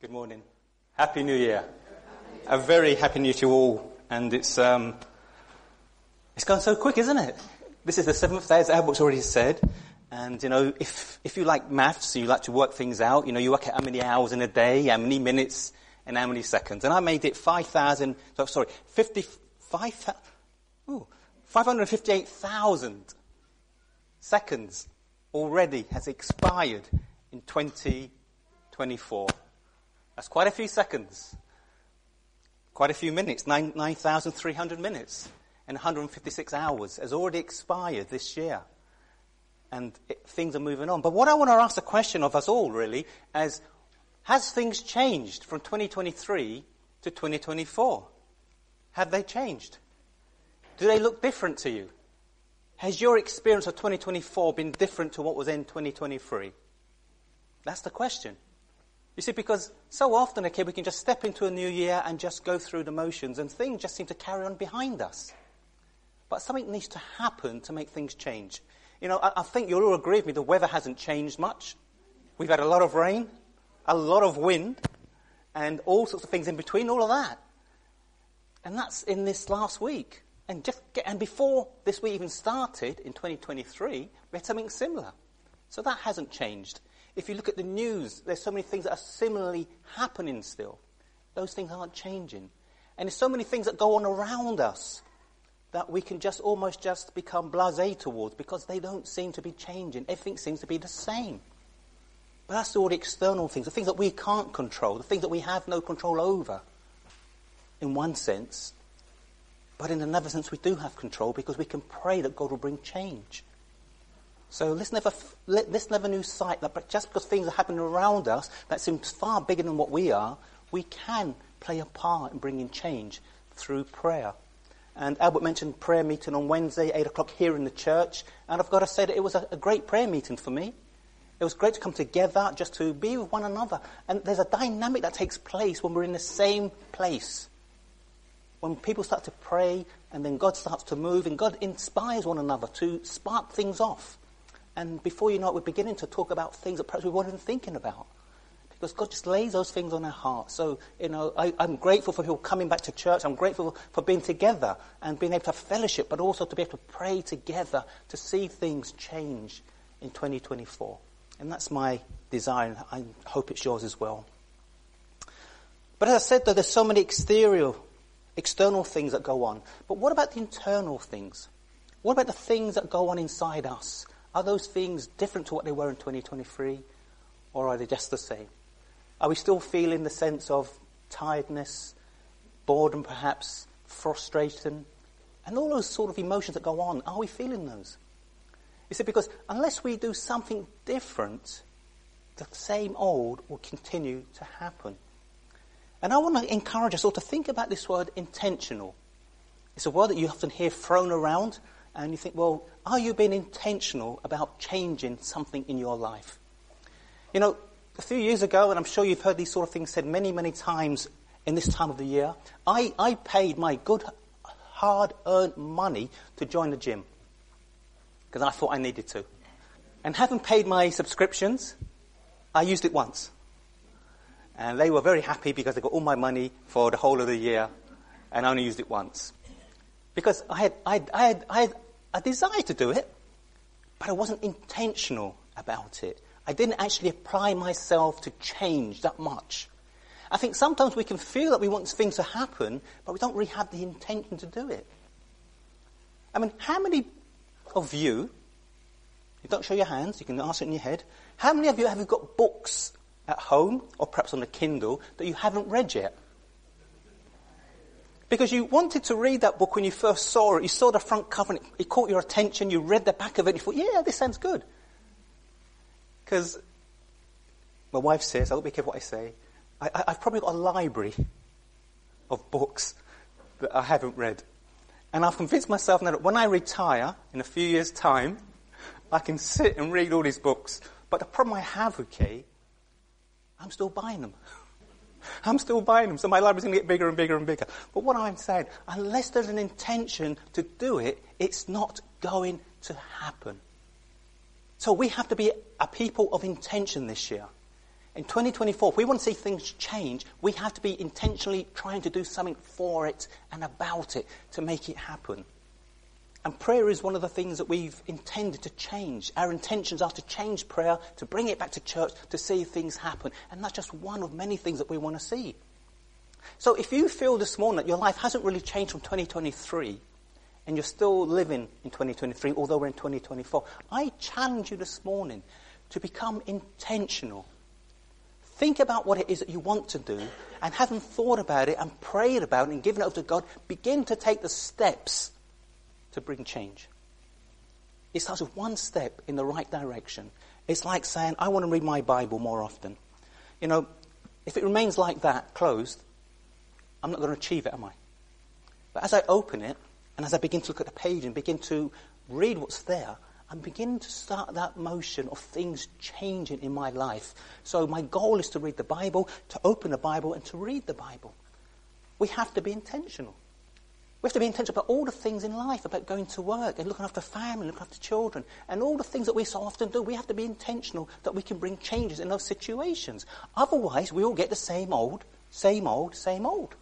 Good morning. Happy New Year. A very happy New Year to you all. And it's gone so quick, isn't it? This is the seventh day, as Albert's already said. And, if you like maths, you like to work things out, you work out how many hours in a day, how many minutes, and how many seconds. And I made it 558,000 seconds already has expired in 2024. That's quite a few seconds, quite a few minutes, 9,300 minutes, and 156 hours has already expired this year. And things are moving on. But what I want to ask the question of us all, really, is, has things changed from 2023 to 2024? Have they changed? Do they look different to you? Has your experience of 2024 been different to what was in 2023? That's the question. You see, because so often, we can just step into a new year and just go through the motions, and things just seem to carry on behind us. But something needs to happen to make things change. I think you'll all agree with me, the weather hasn't changed much. We've had a lot of rain, a lot of wind, and all sorts of things in between, all of that. And that's in this last week. And before this week even started, in 2023, we had something similar. So that hasn't changed. If you look at the news, there's so many things that are similarly happening still. Those things aren't changing. And there's so many things that go on around us that we can almost become blasé towards because they don't seem to be changing. Everything seems to be the same. But that's all the external things, the things that we can't control, the things that we have no control over, in one sense. But in another sense, we do have control because we can pray that God will bring change. So let's never lose sight that just because things are happening around us that seems far bigger than what we are, we can play a part in bringing change through prayer. And Albert mentioned prayer meeting on Wednesday, 8 o'clock here in the church. And I've got to say that it was a great prayer meeting for me. It was great to come together, just to be with one another. And there's a dynamic that takes place when we're in the same place. When people start to pray and then God starts to move and God inspires one another to spark things off. And before you know it, we're beginning to talk about things that perhaps we weren't even thinking about. Because God just lays those things on our hearts. So, I'm grateful for people coming back to church. I'm grateful for being together and being able to have fellowship, but also to be able to pray together to see things change in 2024. And that's my desire, and I hope it's yours as well. But as I said, though, there's so many external things that go on. But what about the internal things? What about the things that go on inside us? Are those things different to what they were in 2023? Or are they just the same? Are we still feeling the sense of tiredness, boredom perhaps, frustration, and all those sort of emotions that go on? Are we feeling those? You see, because unless we do something different, the same old will continue to happen. And I want to encourage us all to think about this word intentional. It's a word that you often hear thrown around, and you think, well, are you being intentional about changing something in your life? A few years ago, and I'm sure you've heard these sort of things said many, many times in this time of the year, I paid my good, hard-earned money to join the gym because I thought I needed to. And having paid my subscriptions, I used it once. And they were very happy because they got all my money for the whole of the year, and I only used it once. Because I had a desire to do it, but I wasn't intentional about it. I didn't actually apply myself to change that much. I think sometimes we can feel that we want things to happen, but we don't really have the intention to do it. I mean, how many of you don't show your hands, you can answer it in your head, how many of you have got books at home, or perhaps on a Kindle, that you haven't read yet? Because you wanted to read that book when you first saw it, you saw the front cover, and it caught your attention, you read the back of it, and you thought, yeah, this sounds good. Because my wife says, I'll be careful what I say, I've probably got a library of books that I haven't read. And I've convinced myself now that when I retire, in a few years' time, I can sit and read all these books. But the problem I have, I'm still buying them. I'm still buying them, so my library's going to get bigger and bigger and bigger. But what I'm saying, unless there's an intention to do it, it's not going to happen. So we have to be a people of intention this year. In 2024, if we want to see things change, we have to be intentionally trying to do something for it and about it to make it happen. And prayer is one of the things that we've intended to change. Our intentions are to change prayer, to bring it back to church, to see things happen. And that's just one of many things that we want to see. So if you feel this morning that your life hasn't really changed from 2023, and you're still living in 2023, although we're in 2024, I challenge you this morning to become intentional. Think about what it is that you want to do, and having thought about it and prayed about it and given it over to God, begin to take the steps to bring change. It starts with one step in the right direction. It's like saying, I want to read my Bible more often. You know, if it remains like that, closed, I'm not going to achieve it, am I? But as I open it, and as I begin to look at the page and begin to read what's there, I'm beginning to start that motion of things changing in my life. So my goal is to read the Bible, to open the Bible, and to read the Bible. We have to be intentional. We have to be intentional about all the things in life, about going to work and looking after family, looking after children, and all the things that we so often do. We have to be intentional that we can bring changes in those situations. Otherwise, we all get the same old, same old, same old.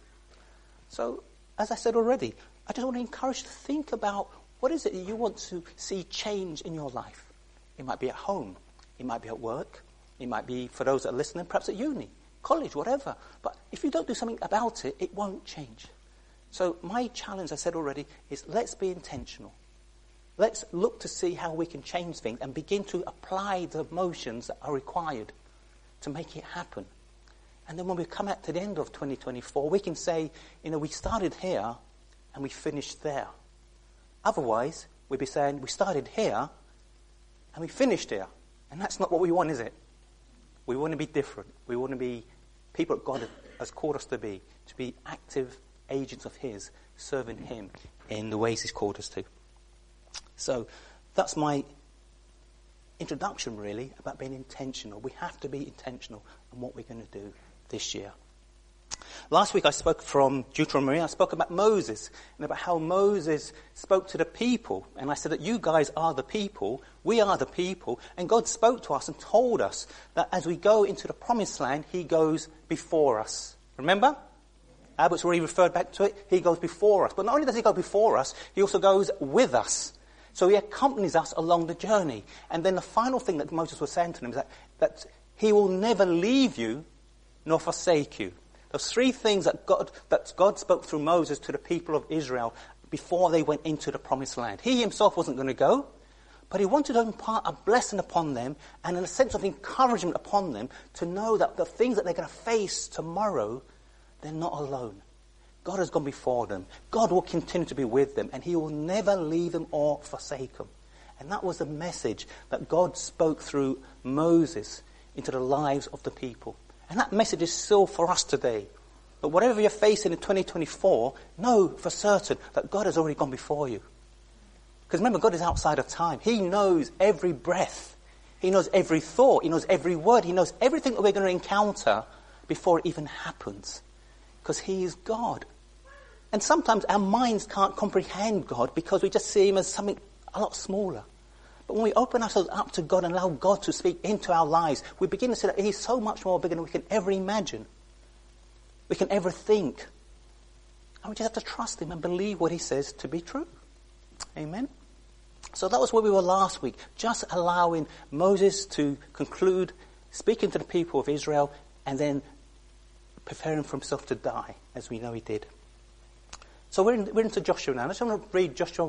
So, as I said already, I just want to encourage you to think about what is it that you want to see change in your life. It might be at home. It might be at work. It might be, for those that are listening, perhaps at uni, college, whatever. But if you don't do something about it, it won't change. So my challenge, I said already, is let's be intentional. Let's look to see how we can change things and begin to apply the motions that are required to make it happen. And then when we come out to the end of 2024, we can say, you know, we started here and we finished there. Otherwise, we'd be saying we started here and we finished here. And that's not what we want, is it? We want to be different. We want to be people that God has called us to be active agents of His, serving Him in the ways He's called us to. So that's my introduction, really, about being intentional. We have to be intentional in what we're going to do this year. Last week I spoke from Deuteronomy. I spoke about Moses and about how Moses spoke to the people. And I said that you guys are the people, we are the people. And God spoke to us and told us that as we go into the promised land, He goes before us. Remember? Albert's already referred back to it. He goes before us. But not only does He go before us, He also goes with us. So He accompanies us along the journey. And then the final thing that Moses was saying to them is that He will never leave you nor forsake you. Those three things that God spoke through Moses to the people of Israel before they went into the promised land. He Himself wasn't going to go, but He wanted to impart a blessing upon them and a sense of encouragement upon them to know that the things that they're going to face tomorrow, they're not alone. God has gone before them. God will continue to be with them, and He will never leave them or forsake them. And that was the message that God spoke through Moses into the lives of the people. And that message is still for us today. But whatever you're facing in 2024, know for certain that God has already gone before you. Because remember, God is outside of time. He knows every breath. He knows every thought. He knows every word. He knows everything that we're going to encounter before it even happens. Because He is God. And sometimes our minds can't comprehend God because we just see Him as something a lot smaller. But when we open ourselves up to God and allow God to speak into our lives, we begin to see that He's so much more bigger than we can ever imagine. We can ever think. And we just have to trust Him and believe what He says to be true. Amen? So that was where we were last week. Just allowing Moses to conclude speaking to the people of Israel and then preparing for himself to die, as we know he did. So we're into Joshua now. I just want to read Joshua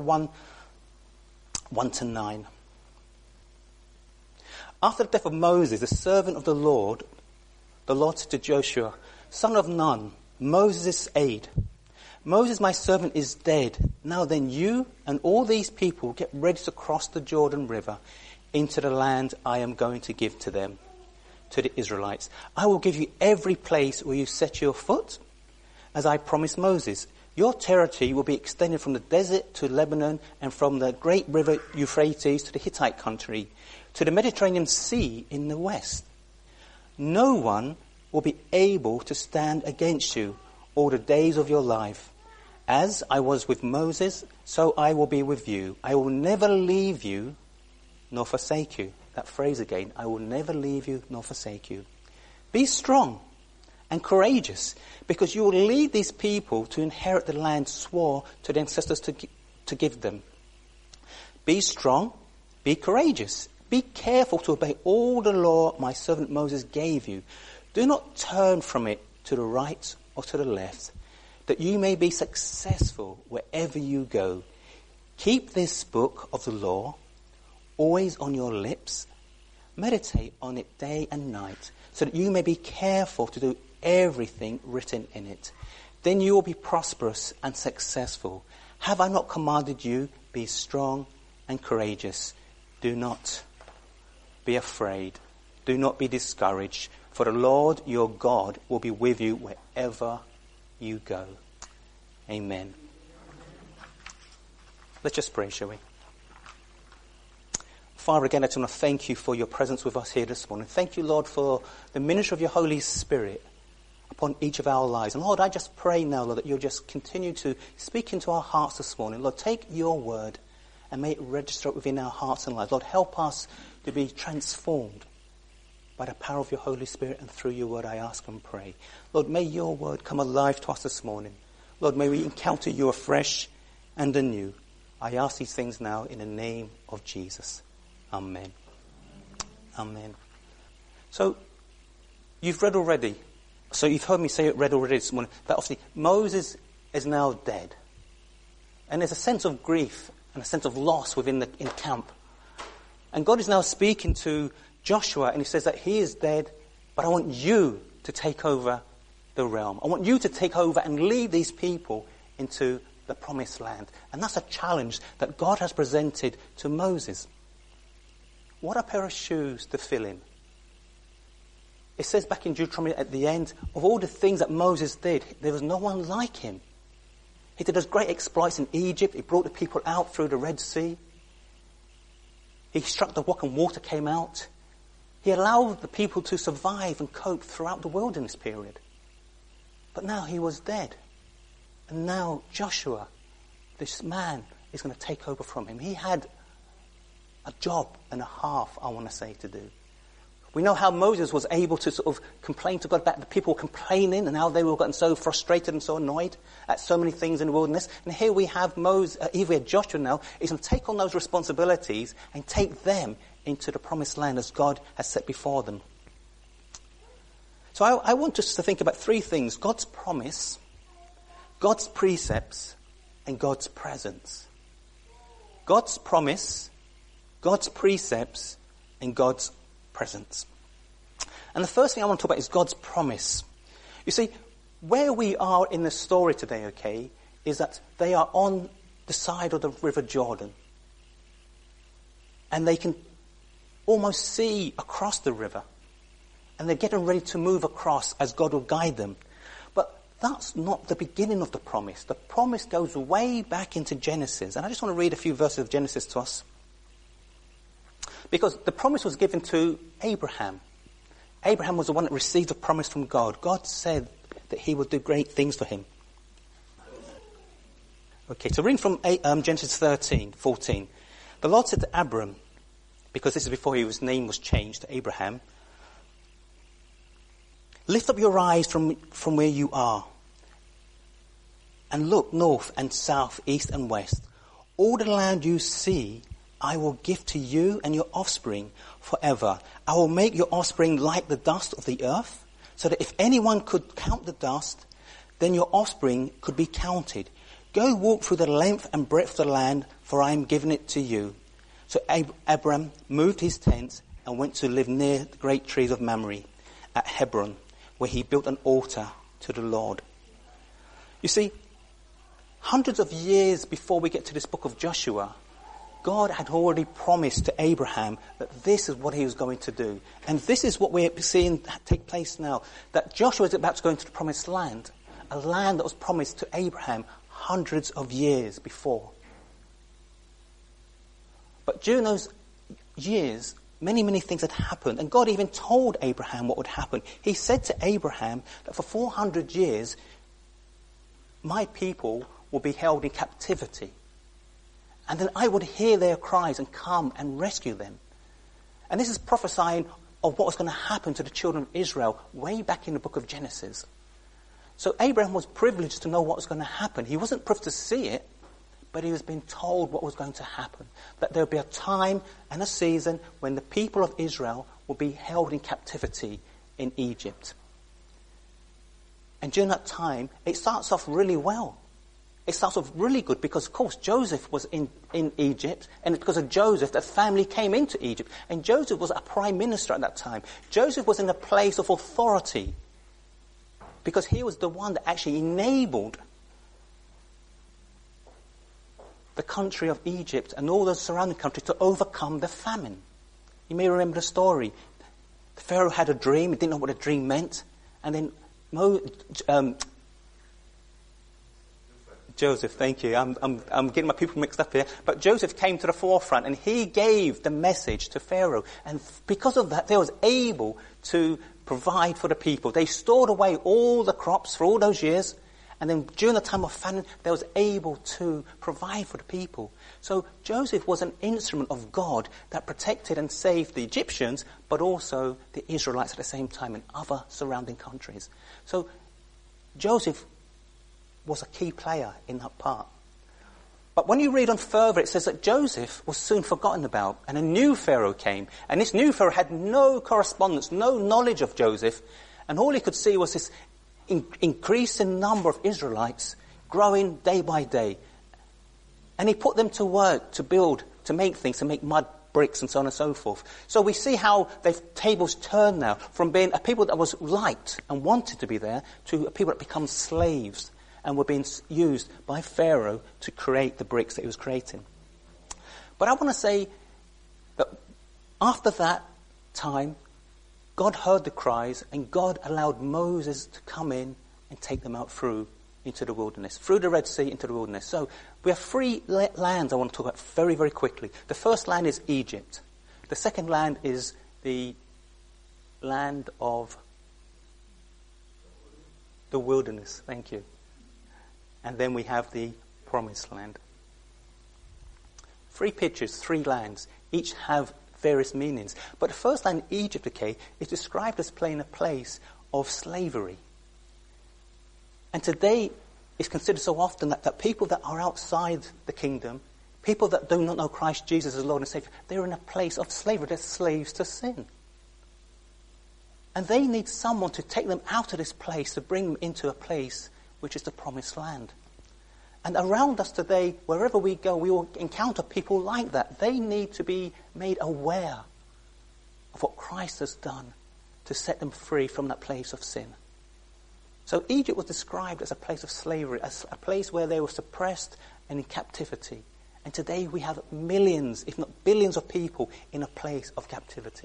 1-9. After the death of Moses, the servant of the Lord said to Joshua, son of Nun, Moses' aide, Moses, my servant, is dead. Now then you and all these people get ready to cross the Jordan River into the land I am going to give to them, to the Israelites. I will give you every place where you set your foot, as I promised Moses. Your territory will be extended from the desert to Lebanon and from the great river Euphrates to the Hittite country, to the Mediterranean Sea in the west. No one will be able to stand against you all the days of your life. As I was with Moses, so I will be with you. I will never leave you nor forsake you. That phrase again, I will never leave you nor forsake you. Be strong and courageous, because you will lead these people to inherit the land swore to the ancestors to give them. Be strong, be courageous, be careful to obey all the law my servant Moses gave you. Do not turn from it to the right or to the left, that you may be successful wherever you go. Keep this book of the law always on your lips. Meditate on it day and night, so that you may be careful to do everything written in it. Then you will be prosperous and successful. Have I not commanded you? Be strong and courageous. Do not be afraid. Do not be discouraged, for the Lord your God will be with you wherever you go. Amen. Let's just pray, shall we? Father, again, I just want to thank you for your presence with us here this morning. Thank you, Lord, for the ministry of your Holy Spirit upon each of our lives. And Lord, I just pray now, Lord, that you'll just continue to speak into our hearts this morning. Lord, take your word and may it register within our hearts and lives. Lord, help us to be transformed by the power of your Holy Spirit, and through your word I ask and pray. Lord, may your word come alive to us this morning. Lord, may we encounter you afresh and anew. I ask these things now in the name of Jesus. Amen. Amen. So, you've read already. So you've heard me say it read already this morning, that obviously Moses is now dead. And there's a sense of grief and a sense of loss within the camp. And God is now speaking to Joshua, and he says that he is dead, but I want you to take over the realm. I want you to take over and lead these people into the promised land. And that's a challenge that God has presented to Moses. What a pair of shoes to fill in. It says back in Deuteronomy at the end, of all the things that Moses did, there was no one like him. He did those great exploits in Egypt. He brought the people out through the Red Sea. He struck the rock and water came out. He allowed the people to survive and cope throughout the wilderness period. But now he was dead. And now Joshua, this man, is going to take over from him. He had a job and a half, I want to say, to do. We know how Moses was able to sort of complain to God about the people complaining and how they were getting so frustrated and so annoyed at so many things in the wilderness. And here we have Joshua now is going to take on those responsibilities and take them into the promised land as God has set before them. So I want us to think about three things: God's promise, God's precepts, and God's presence. God's promise, God's precepts, and God's presence. And the first thing I want to talk about is God's promise. You see, where we are in the story today, okay, is that they are on the side of the River Jordan. And they can almost see across the river. And they're getting ready to move across as God will guide them. But that's not the beginning of the promise. The promise goes way back into Genesis. And I just want to read a few verses of Genesis to us. Because the promise was given to Abraham. Abraham was the one that received the promise from God. God said that he would do great things for him. Okay, so reading from Genesis 13:14. The Lord said to Abram, because this is before his name was changed to Abraham, lift up your eyes from where you are and look north and south, east and west. All the land you see I will give to you and your offspring forever. I will make your offspring like the dust of the earth, so that if anyone could count the dust, then your offspring could be counted. Go walk through the length and breadth of the land, for I am giving it to you. So Abram moved his tent and went to live near the great trees of Mamre at Hebron, where he built an altar to the Lord. You see, hundreds of years before we get to this book of Joshua, God had already promised to Abraham that this is what he was going to do. And this is what we're seeing take place now. That Joshua is about to go into the promised land. A land that was promised to Abraham hundreds of years before. But during those years, many, many things had happened. And God even told Abraham what would happen. He said to Abraham that for 400 years, my people will be held in captivity. And then I would hear their cries and come and rescue them. And this is prophesying of what was going to happen to the children of Israel way back in the book of Genesis. So Abraham was privileged to know what was going to happen. He wasn't privileged to see it, but he was being told what was going to happen. That there would be a time and a season when the people of Israel will be held in captivity in Egypt. And during that time, it starts off really well. It starts off really good because, of course, Joseph was in Egypt, and because of Joseph, the family came into Egypt. And Joseph was a prime minister at that time. Joseph was in a place of authority because he was the one that actually enabled the country of Egypt and all the surrounding countries to overcome the famine. You may remember the story. The Pharaoh had a dream. He didn't know what a dream meant. And then Joseph, thank you. I'm getting my people mixed up here. But Joseph came to the forefront and he gave the message to Pharaoh. And because of that, they was able to provide for the people. They stored away all the crops for all those years. And then during the time of famine, they was able to provide for the people. So Joseph was an instrument of God that protected and saved the Egyptians, but also the Israelites at the same time in other surrounding countries. So Joseph was a key player in that part. But when you read on further, it says that Joseph was soon forgotten about, and a new Pharaoh came. And this new Pharaoh had no correspondence, no knowledge of Joseph, and all he could see was this increasing number of Israelites growing day by day. And he put them to work to build, to make things, to make mud bricks and so on and so forth. So we see how the tables turn now from being a people that was liked and wanted to be there to a people that become slaves and were being used by Pharaoh to create the bricks that he was creating. But I want to say that after that time, God heard the cries and God allowed Moses to come in and take them out through into the wilderness, through the Red Sea into the wilderness. So we have three lands I want to talk about very, very quickly. The first land is Egypt. The second land is the land of the wilderness. Thank you. And then we have the promised land. Three pictures, three lands. Each have various meanings. But the first land, Egypt, okay, is described as playing a place of slavery. And today, it's considered so often that people that are outside the kingdom, people that do not know Christ Jesus as Lord and Savior, they're in a place of slavery. They're slaves to sin. And they need someone to take them out of this place, to bring them into a place which is the promised land. And around us today, wherever we go, we will encounter people like that. They need to be made aware of what Christ has done to set them free from that place of sin. So Egypt was described as a place of slavery, as a place where they were suppressed and in captivity. And today we have millions, if not billions of people in a place of captivity.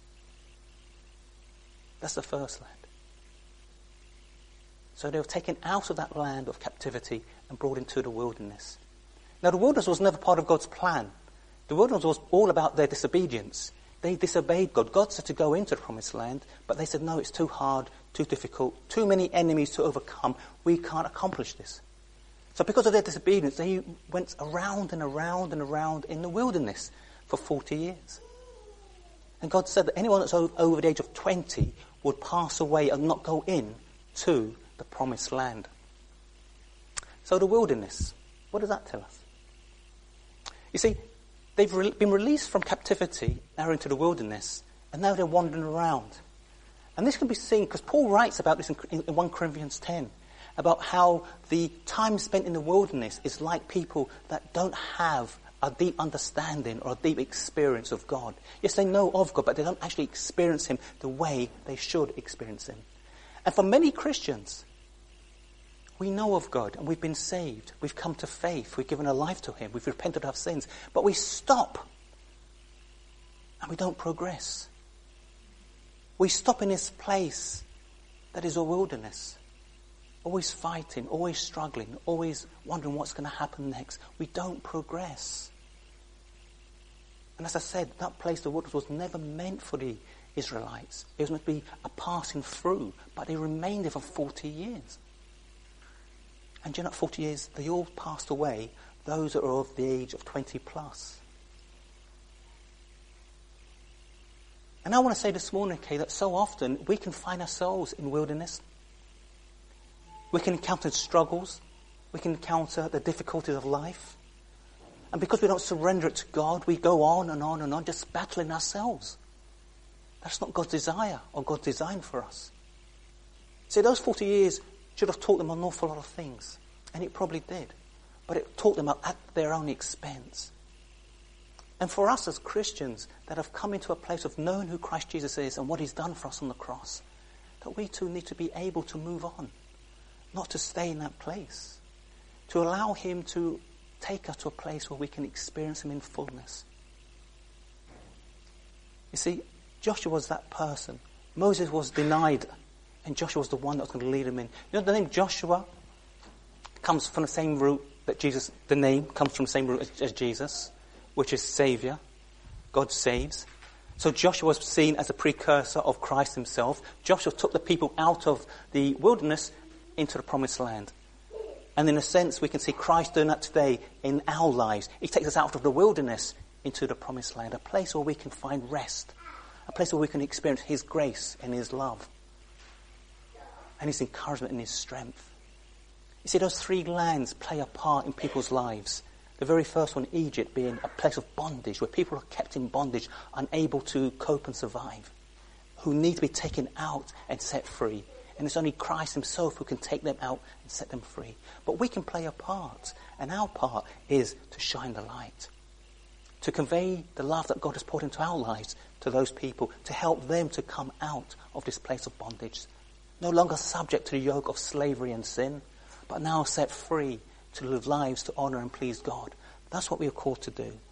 That's the first land. So they were taken out of that land of captivity and brought into the wilderness. Now the wilderness was never part of God's plan. The wilderness was all about their disobedience. They disobeyed God. God said to go into the promised land, but they said, no, it's too hard, too difficult, too many enemies to overcome. We can't accomplish this. So because of their disobedience, they went around and around and around in the wilderness for 40 years. And God said that anyone that's over the age of 20 would pass away and not go in to the promised land. So the wilderness, what does that tell us? You see, they've been released from captivity, now into the wilderness, and now they're wandering around. And this can be seen, because Paul writes about this in 1 Corinthians 10, about how the time spent in the wilderness is like people that don't have a deep understanding or a deep experience of God. Yes, they know of God, but they don't actually experience him the way they should experience him. And for many Christians, we know of God and we've been saved. We've come to faith. We've given our life to him. We've repented of our sins. But we stop and we don't progress. We stop in this place that is a wilderness. Always fighting, always struggling, always wondering what's going to happen next. We don't progress. And as I said, that place, the wilderness, was never meant for the Israelites. It was meant to be a passing through, but they remained there for 40 years. And during that 40 years, they all passed away, those that are of the age of 20 plus. And I want to say this morning, okay, that so often we can find ourselves in wilderness. We can encounter struggles. We can encounter the difficulties of life. And because we don't surrender it to God, we go on and on and on, just battling ourselves. That's not God's desire or God's design for us. See, those 40 years should have taught them an awful lot of things. And it probably did. But it taught them at their own expense. And for us as Christians that have come into a place of knowing who Christ Jesus is and what he's done for us on the cross, that we too need to be able to move on. Not to stay in that place. To allow him to take us to a place where we can experience him in fullness. You see, Joshua was that person. Moses was denied, and Joshua was the one that was going to lead him in. You know, the name Joshua comes from the same root that Jesus, the name comes from the same root as Jesus, which is Saviour. God saves. So Joshua was seen as a precursor of Christ himself. Joshua took the people out of the wilderness into the promised land. And in a sense, we can see Christ doing that today in our lives. He takes us out of the wilderness into the promised land, a place where we can find rest, a place where we can experience his grace and his love, and his encouragement and his strength. You see, those three lands play a part in people's lives. The very first one, Egypt, being a place of bondage, where people are kept in bondage, unable to cope and survive, who need to be taken out and set free. And it's only Christ himself who can take them out and set them free. But we can play a part, and our part is to shine the light, to convey the love that God has poured into our lives to those people, to help them to come out of this place of bondage, no longer subject to the yoke of slavery and sin, but now set free to live lives to honour and please God. That's what we are called to do.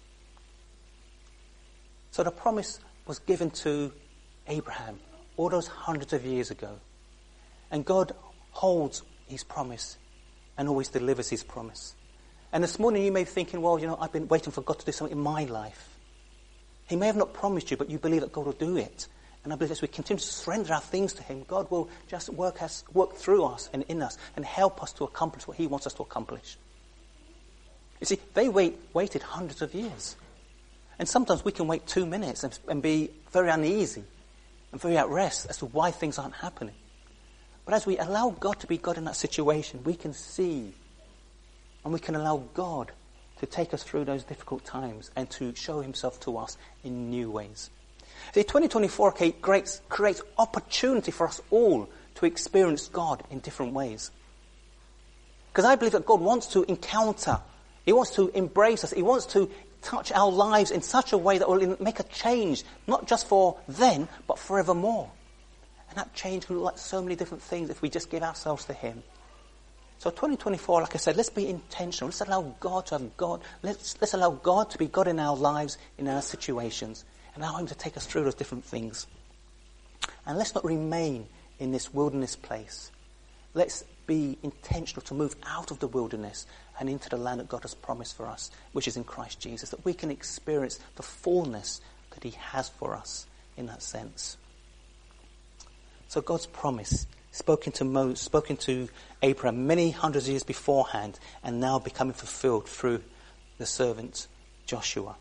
So the promise was given to Abraham all those hundreds of years ago. And God holds his promise and always delivers his promise. And this morning you may be thinking, well, I've been waiting for God to do something in my life. He may have not promised you, but you believe that God will do it. And I believe as we continue to surrender our things to him, God will just work through us and in us and help us to accomplish what he wants us to accomplish. You see, they waited hundreds of years. And sometimes we can wait 2 minutes and be very uneasy and very at rest as to why things aren't happening. But as we allow God to be God in that situation, we can see and we can allow God to take us through those difficult times and to show himself to us in new ways. See, 2024 creates opportunity for us all to experience God in different ways. Because I believe that God wants to encounter, he wants to embrace us, he wants to touch our lives in such a way that will make a change, not just for then, but forevermore. And that change can look like so many different things if we just give ourselves to him. So 2024, like I said, let's be intentional. Let's allow God to have God. Let's allow God to be God in our lives, in our situations, and allow him to take us through those different things. And let's not remain in this wilderness place. Let's be intentional to move out of the wilderness and into the land that God has promised for us, which is in Christ Jesus, that we can experience the fullness that he has for us in that sense. So God's promise, spoken to Abraham many hundreds of years beforehand, and now becoming fulfilled through the servant Joshua.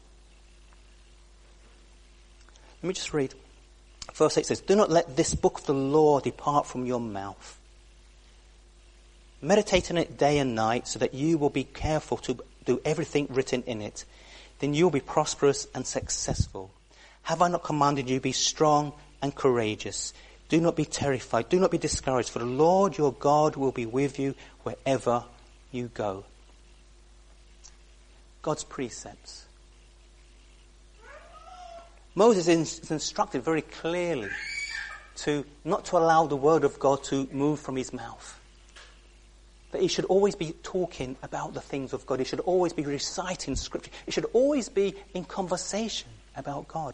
Let me just read. Verse 8 says, "Do not let this book of the law depart from your mouth. Meditate on it day and night, so that you will be careful to do everything written in it. Then you will be prosperous and successful. Have I not commanded you, be strong and courageous? Do not be terrified, do not be discouraged, for the Lord your God will be with you wherever you go." God's precepts. Moses is instructed very clearly to not to allow the word of God to move from his mouth. That he should always be talking about the things of God. He should always be reciting scripture. He should always be in conversation about God.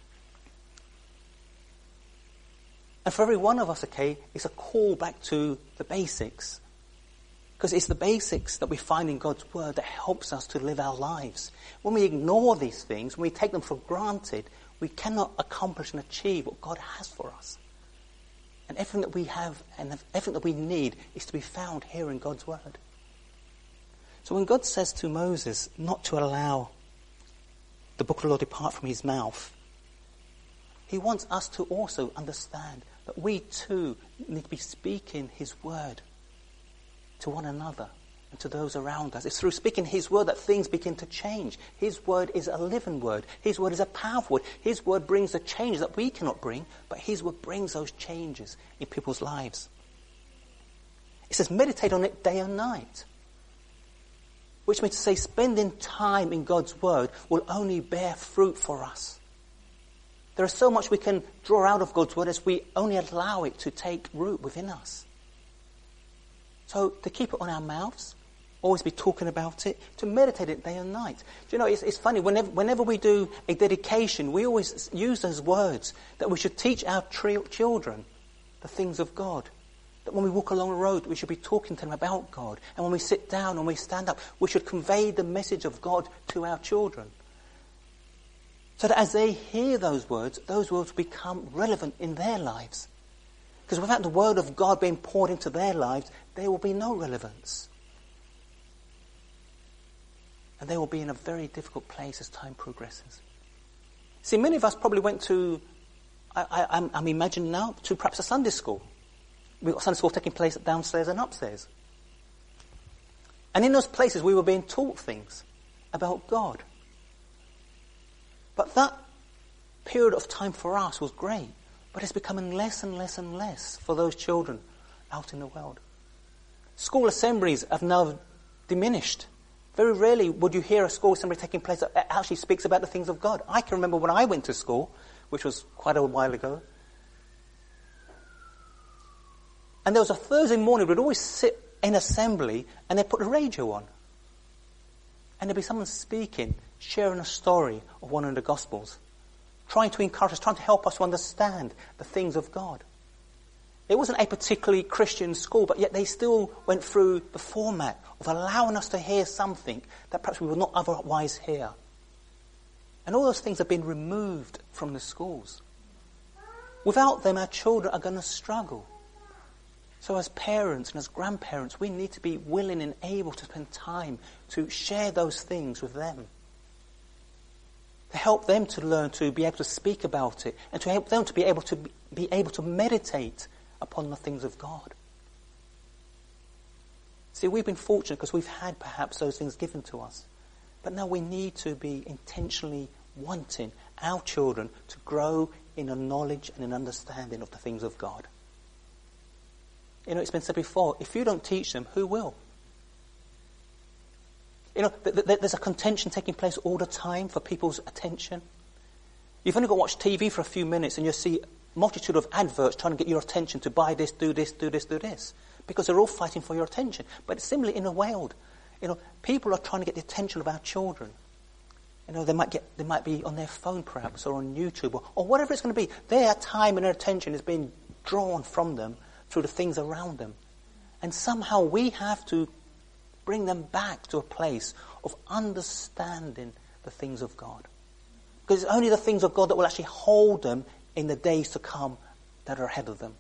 And for every one of us, it's a call back to the basics. Because it's the basics that we find in God's word that helps us to live our lives. When we ignore these things, when we take them for granted, we cannot accomplish and achieve what God has for us. And everything that we have and everything that we need is to be found here in God's word. So when God says to Moses not to allow the book of the law depart from his mouth, He wants us to also understand that we too need to be speaking his word to one another and to those around us. It's through speaking his word that things begin to change. His word is a living word. His word is a powerful word. His word brings the changes that we cannot bring, but his word brings those changes in people's lives. It says meditate on it day and night, which means to say spending time in God's word will only bear fruit for us. There is so much we can draw out of God's word as we only allow it to take root within us. So to keep it on our mouths, always be talking about it, to meditate it day and night. Do you know, it's funny, whenever we do a dedication, we always use those words that we should teach our children the things of God. That when we walk along the road, we should be talking to them about God. And when we sit down and we stand up, we should convey the message of God to our children. So that as they hear those words will become relevant in their lives. Because without the word of God being poured into their lives, there will be no relevance. And they will be in a very difficult place as time progresses. See, many of us probably went to, I'm imagining now, to perhaps a Sunday school. We've got Sunday school taking place downstairs and upstairs. And in those places we were being taught things about God. But that period of time for us was great. But it's becoming less and less and less for those children out in the world. School assemblies have now diminished. Very rarely would you hear a school assembly taking place that actually speaks about the things of God. I can remember when I went to school, which was quite a while ago. And there was a Thursday morning, we'd always sit in assembly and they'd put the radio on. And there'd be someone speaking, sharing a story of one of the Gospels, trying to encourage us, trying to help us to understand the things of God. It wasn't a particularly Christian school, but yet they still went through the format of allowing us to hear something that perhaps we would not otherwise hear. And all those things have been removed from the schools. Without them, our children are going to struggle. So as parents and as grandparents, we need to be willing and able to spend time to share those things with them. To help them to learn to be able to speak about it, and to help them to be able to meditate upon the things of God. See, we've been fortunate because we've had perhaps those things given to us. But now we need to be intentionally wanting our children to grow in a knowledge and an understanding of the things of God. You know, it's been said before, if you don't teach them, who will? You know, there's a contention taking place all the time for people's attention. You've only got to watch TV for a few minutes and you'll see a multitude of adverts trying to get your attention to buy this, do this, do this, do this. Because they're all fighting for your attention. But similarly in the world, you know, people are trying to get the attention of our children. You know, they might be on their phone perhaps, or on YouTube, or whatever it's going to be. Their time and their attention is being drawn from them through the things around them. And somehow we have to bring them back to a place of understanding the things of God. Because it's only the things of God that will actually hold them in the days to come that are ahead of them.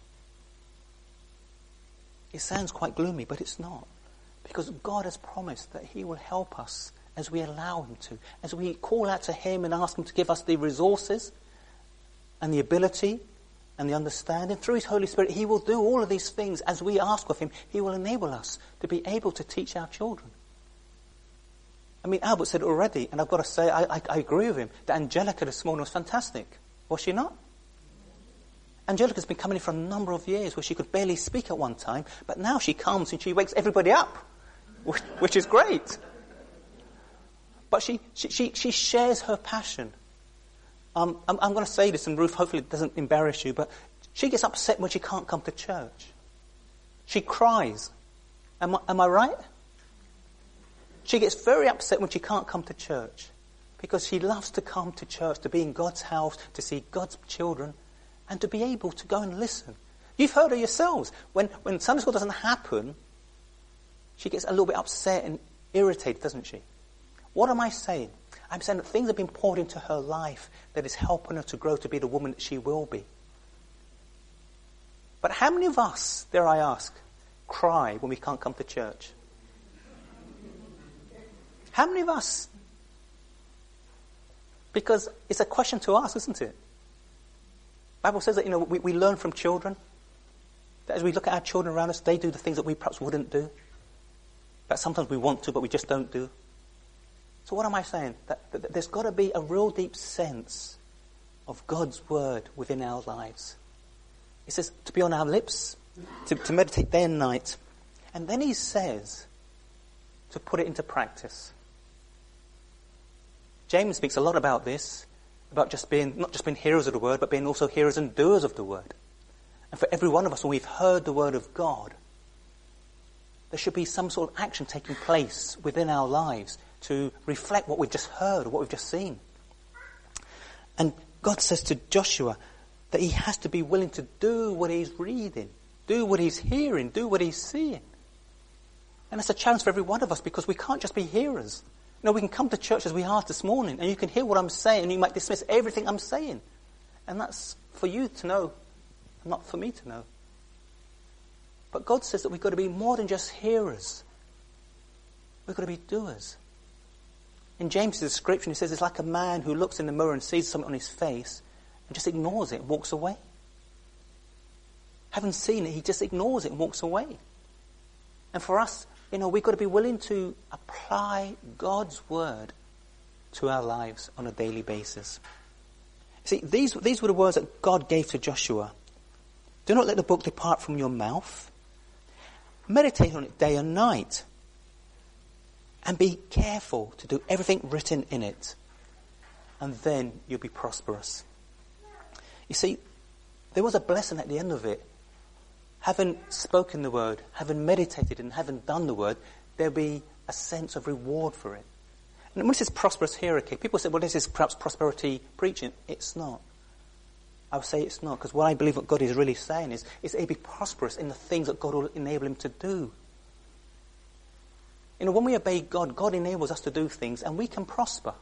It sounds quite gloomy, but it's not. Because God has promised that he will help us as we allow him to. As we call out to him and ask him to give us the resources and the ability and the understanding. Through his Holy Spirit, he will do all of these things as we ask of him. He will enable us to be able to teach our children. I mean, Albert said it already, and I've got to say, I agree with him, that Angelica this morning was fantastic. Was she not? Angelica's been coming in for a number of years where she could barely speak at one time, but now she comes and she wakes everybody up, which is great. But she shares her passion. I'm going to say this, and Ruth, hopefully it doesn't embarrass you, but she gets upset when she can't come to church. She cries. Am I right? She gets very upset when she can't come to church because she loves to come to church, to be in God's house, to see God's children, and to be able to go and listen. You've heard her yourselves. When Sunday school doesn't happen, she gets a little bit upset and irritated, doesn't she? What am I saying? I'm saying that things have been poured into her life that is helping her to grow to be the woman that she will be. But how many of us, dare I ask, cry when we can't come to church? How many of us? Because it's a question to ask, isn't it? Bible says that, we learn from children. That as we look at our children around us, they do the things that we perhaps wouldn't do. That sometimes we want to, but we just don't do. So what am I saying? That there's got to be a real deep sense of God's word within our lives. It says to be on our lips, to meditate day and night. And then he says to put it into practice. James speaks a lot about this, about not just being hearers of the word, but being also hearers and doers of the word. And for every one of us, when we've heard the word of God, there should be some sort of action taking place within our lives to reflect what we've just heard or what we've just seen. And God says to Joshua that he has to be willing to do what he's reading, do what he's hearing, do what he's seeing. And that's a challenge for every one of us, because we can't just be hearers. We can come to church as we are this morning, and you can hear what I'm saying, and you might dismiss everything I'm saying. And that's for you to know, and not for me to know. But God says that we've got to be more than just hearers. We've got to be doers. In James' description, he says it's like a man who looks in the mirror and sees something on his face and just ignores it and walks away. Having seen it, he just ignores it and walks away. And for us, we've got to be willing to apply God's word to our lives on a daily basis. See, these were the words that God gave to Joshua. Do not let the book depart from your mouth. Meditate on it day and night. And be careful to do everything written in it. And then you'll be prosperous. You see, there was a blessing at the end of it. Having spoken the word, having meditated and having done the word, there'll be a sense of reward for it. And when it says prosperous here, okay, people say, well, this is perhaps prosperity preaching. It's not. I would say it's not, because what I believe what God is really saying is that he'll be prosperous in the things that God will enable him to do. When we obey God, God enables us to do things, and we can prosper.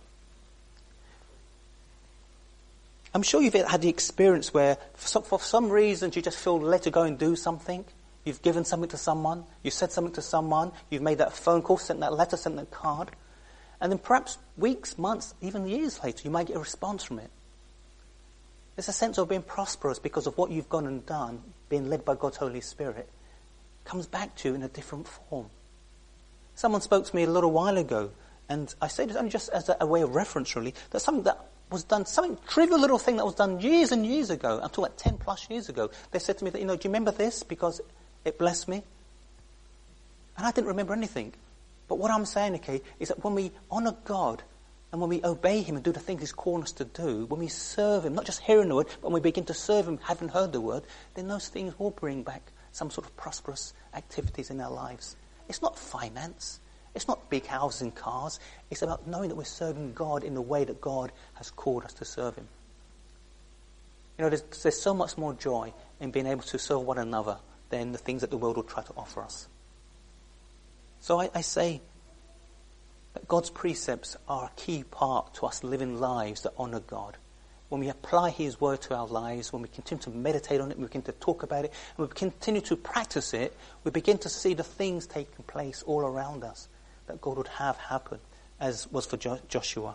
I'm sure you've had the experience where for some reasons you just feel led to go and do something. You've given something to someone, you said something to someone, you've made that phone call, sent that letter, sent that card. And then perhaps weeks, months, even years later, you might get a response from it. There's a sense of being prosperous because of what you've gone and done, being led by God's Holy Spirit, comes back to you in a different form. Someone spoke to me a little while ago, and I say this only just as a way of reference, really, that something that was done, something trivial little thing that was done years and years ago, I'm talking about 10 plus years ago, they said to me that, do you remember this? Because it blessed me. And I didn't remember anything. But what I'm saying, okay, is that when we honour God, and when we obey him and do the things he's calling us to do, when we serve him, not just hearing the word, but when we begin to serve him having heard the word, then those things will bring back some sort of prosperous activities in our lives. It's not finance. It's not big houses and cars. It's about knowing that we're serving God in the way that God has called us to serve him. There's so much more joy in being able to serve one another than the things that the world will try to offer us. So I say that God's precepts are a key part to us living lives that honour God. When we apply his word to our lives, when we continue to meditate on it, we begin to talk about it, and we continue to practice it, we begin to see the things taking place all around us that God would have happen, as was for Joshua.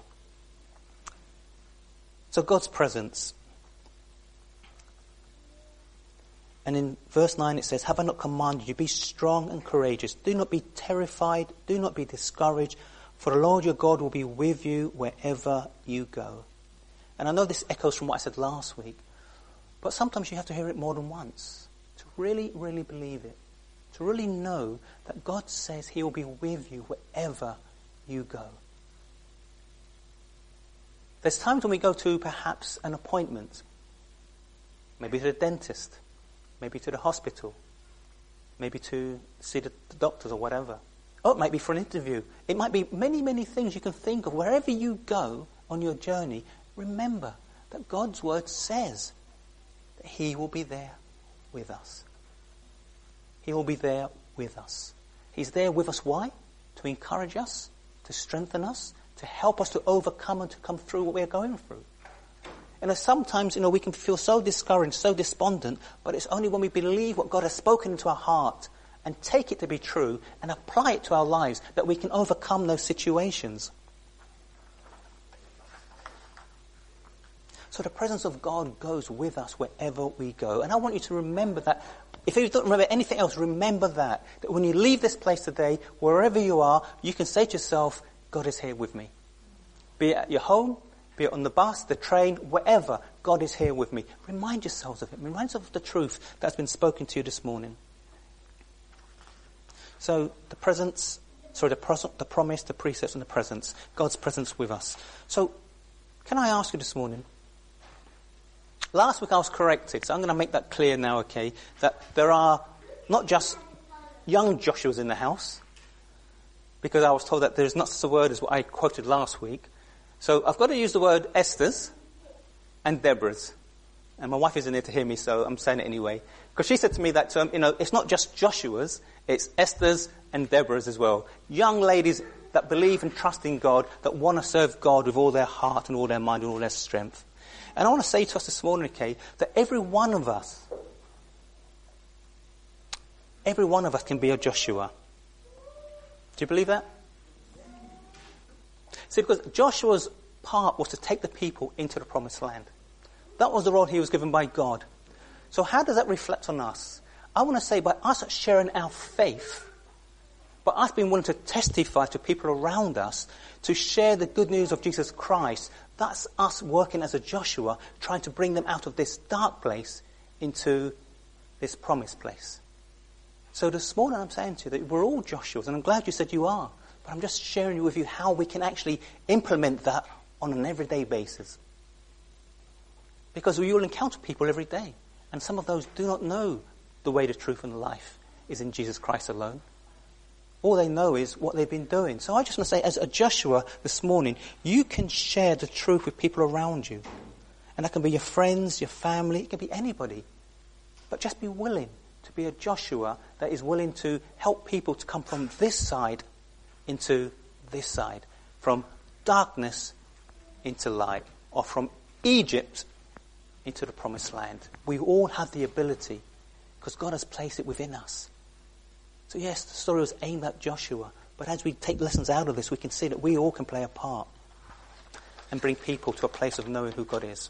So God's presence. And in verse 9 it says, have I not commanded you, be strong and courageous. Do not be terrified, do not be discouraged, for the Lord your God will be with you wherever you go. And I know this echoes from what I said last week, but sometimes you have to hear it more than once to really, really believe it, to really know that God says he will be with you wherever you go. There's times when we go to perhaps an appointment, maybe to the dentist, maybe to the hospital, maybe to see the doctors or whatever. Or it might be for an interview. It might be many, many things you can think of. Wherever you go on your journey, remember that God's word says that he will be there with us. He will be there with us. He's there with us. Why? To encourage us, to strengthen us, to help us to overcome and to come through what we're going through. And sometimes, we can feel so discouraged, so despondent, but it's only when we believe what God has spoken into our heart and take it to be true and apply it to our lives that we can overcome those situations. So the presence of God goes with us wherever we go. And I want you to remember that. If you don't remember anything else, remember that when you leave this place today, wherever you are, you can say to yourself, God is here with me. Be it at your home, be it on the bus, the train, wherever, God is here with me. Remind yourselves of it. Remind yourself of the truth that's been spoken to you this morning. So the promise, the precepts, and the presence. God's presence with us. So can I ask you this morning? Last week I was corrected, so I'm going to make that clear now, okay, that there are not just young Joshuas in the house, because I was told that there's not such a word as what I quoted last week. So I've got to use the word Esther's and Deborah's. And my wife isn't here to hear me, so I'm saying it anyway. Because she said to me that, it's not just Joshua's, it's Esther's and Deborah's as well. Young ladies that believe and trust in God, that want to serve God with all their heart and all their mind and all their strength. And I want to say to us this morning, okay, that every one of us can be a Joshua. Do you believe that? See, because Joshua's part was to take the people into the promised land. That was the role he was given by God. So how does that reflect on us? I want to say by us sharing our faith, by us being willing to testify to people around us, to share the good news of Jesus Christ, that's us working as a Joshua, trying to bring them out of this dark place into this promised place. So this morning I'm saying to you that we're all Joshuas, and I'm glad you said you are. But I'm just sharing with you how we can actually implement that on an everyday basis. Because we all encounter people every day, and some of those do not know the way, the truth, and the life is in Jesus Christ alone. All they know is what they've been doing. So I just want to say, as a Joshua this morning, you can share the truth with people around you. And that can be your friends, your family, it can be anybody. But just be willing to be a Joshua that is willing to help people to come from this side into this side. From darkness into light. Or from Egypt into the promised land. We all have the ability, because God has placed it within us. So yes, the story was aimed at Joshua, but as we take lessons out of this, we can see that we all can play a part and bring people to a place of knowing who God is.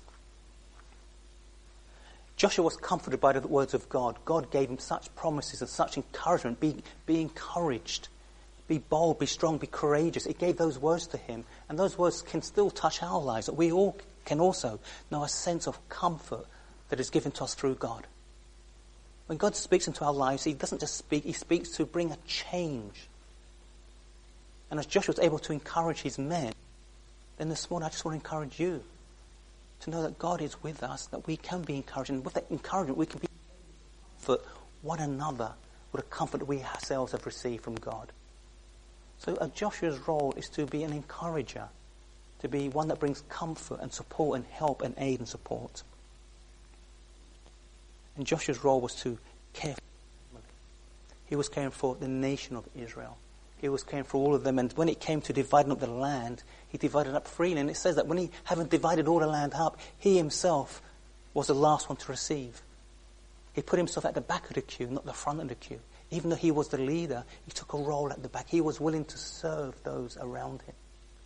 Joshua was comforted by the words of God. God gave him such promises and such encouragement. Be encouraged. Be bold, be strong, be courageous. He gave those words to him, and those words can still touch our lives. That we all can also know a sense of comfort that is given to us through God. When God speaks into our lives, he doesn't just speak, he speaks to bring a change. And as Joshua was able to encourage his men, then this morning I just want to encourage you to know that God is with us, that we can be encouraged. And with that encouragement, we can be for one another with the comfort that we ourselves have received from God. So Joshua's role is to be an encourager, to be one that brings comfort and support and help and aid and support. And Joshua's role was to care for the family. He was caring for the nation of Israel. He was caring for all of them. And when it came to dividing up the land, he divided up freely. And it says that when he, having divided all the land up, he himself was the last one to receive. He put himself at the back of the queue, not the front of the queue. Even though he was the leader, he took a role at the back. He was willing to serve those around him.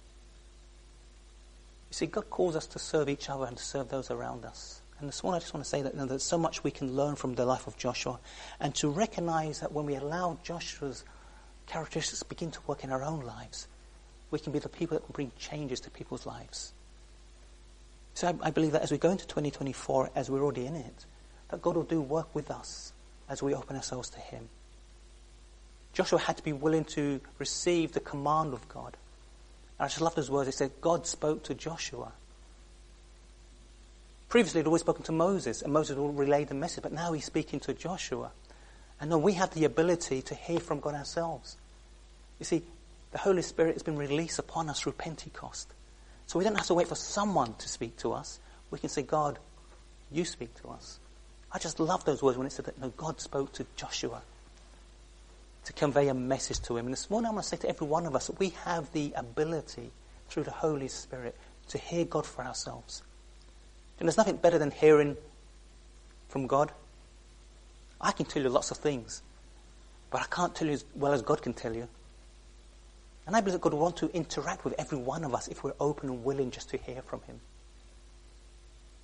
You see, God calls us to serve each other and to serve those around us. And this morning I just want to say that there's so much we can learn from the life of Joshua, and to recognize that when we allow Joshua's characteristics begin to work in our own lives, we can be the people that can bring changes to people's lives. So I believe that as we go into 2024, as we're already in it, that God will do work with us as we open ourselves to him. Joshua had to be willing to receive the command of God. And I just love those words. It said, God spoke to Joshua. Previously, he'd always spoken to Moses, and Moses would relay the message, but now he's speaking to Joshua. And now we have the ability to hear from God ourselves. You see, the Holy Spirit has been released upon us through Pentecost. So we don't have to wait for someone to speak to us. We can say, God, you speak to us. I just love those words when it said that, no, God spoke to Joshua to convey a message to him. And this morning I want to say to every one of us that we have the ability through the Holy Spirit to hear God for ourselves. And there's nothing better than hearing from God. I can tell you lots of things, but I can't tell you as well as God can tell you. And I believe that God will want to interact with every one of us if we're open and willing just to hear from him.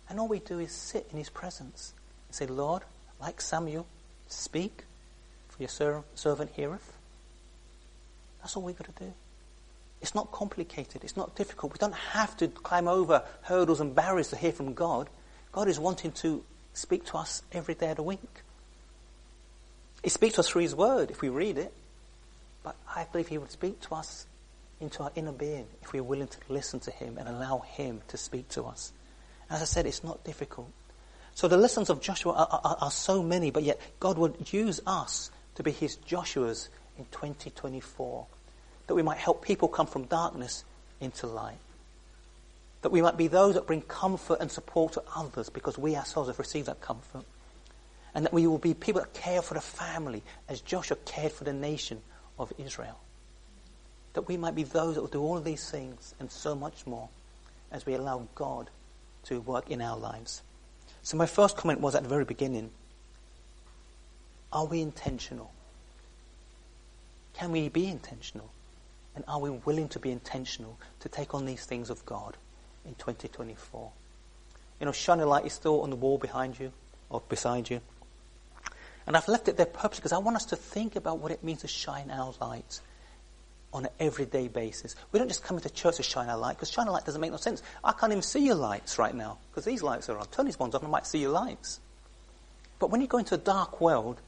And all we do is sit in his presence and say, Lord, like Samuel, speak, for your servant heareth. That's all we've got to do. It's not complicated. It's not difficult. We don't have to climb over hurdles and barriers to hear from God. God is wanting to speak to us every day of the week. He speaks to us through his word if we read it. But I believe he would speak to us into our inner being if we're willing to listen to him and allow him to speak to us. As I said, it's not difficult. So the lessons of Joshua are so many, but yet God would use us to be his Joshuas in 2024. That we might help people come from darkness into light. That we might be those that bring comfort and support to others because we ourselves have received that comfort. And that we will be people that care for the family as Joshua cared for the nation of Israel. That we might be those that will do all of these things and so much more as we allow God to work in our lives. So my first comment was at the very beginning, are we intentional? Can we be intentional? And are we willing to be intentional to take on these things of God in 2024? You know, shining light is still on the wall behind you or beside you. And I've left it there purposely because I want us to think about what it means to shine our light on an everyday basis. We don't just come into church to shine our light, because shining light doesn't make no sense. I can't even see your lights right now because these lights are on. Turn these ones off and I might see your lights. But when you go into a dark world,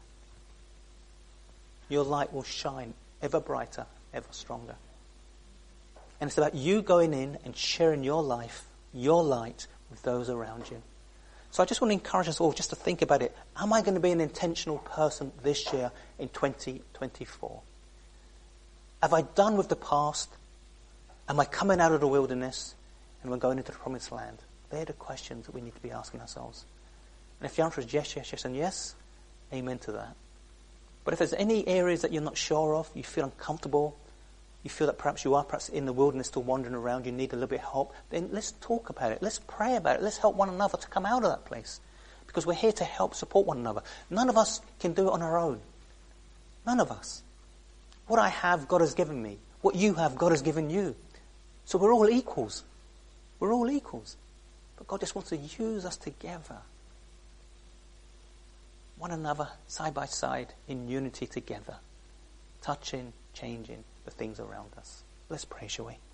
your light will shine ever brighter, ever stronger. And it's about you going in and sharing your life, your light with those around you. So I just want to encourage us all just to think about it. Am I going to be an intentional person this year in 2024? Have I done with the past? Am I coming out of the wilderness and we're going into the promised land? They're the questions that we need to be asking ourselves. And if the answer is yes, yes, yes, and yes, amen to that. But if there's any areas that you're not sure of, you feel uncomfortable, you feel that perhaps you are perhaps in the wilderness still wandering around, you need a little bit of help, then let's talk about it. Let's pray about it. Let's help one another to come out of that place. Because we're here to help support one another. None of us can do it on our own. None of us. What I have, God has given me. What you have, God has given you. So we're all equals. We're all equals. But God just wants to use us together. One another, side by side, in unity together. Touching, changing the things around us. Let's pray, shall we?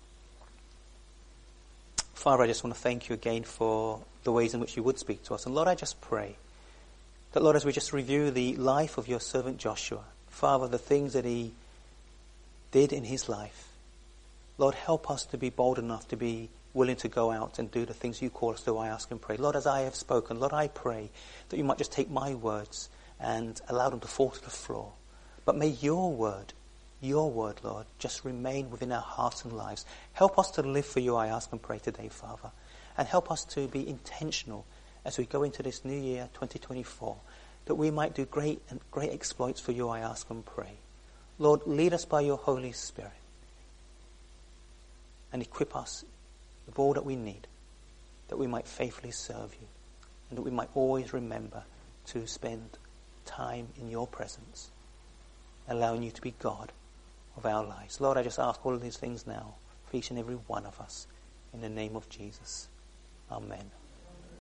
Father, I just want to thank you again for the ways in which you would speak to us. And Lord, I just pray that, Lord, as we just review the life of your servant Joshua, Father, the things that he did in his life, Lord, help us to be bold enough to be willing to go out and do the things you call us to, I ask and pray. Lord, as I have spoken, Lord, I pray that you might just take my words and allow them to fall to the floor. But may your word, Lord, just remain within our hearts and lives. Help us to live for you, I ask and pray today, Father. And help us to be intentional as we go into this new year, 2024, that we might do great exploits for you, I ask and pray. Lord, lead us by your Holy Spirit and equip us with all that we need, that we might faithfully serve you and that we might always remember to spend time in your presence, allowing you to be God of our lives. Lord, I just ask all of these things now for each and every one of us in the name of Jesus. Amen.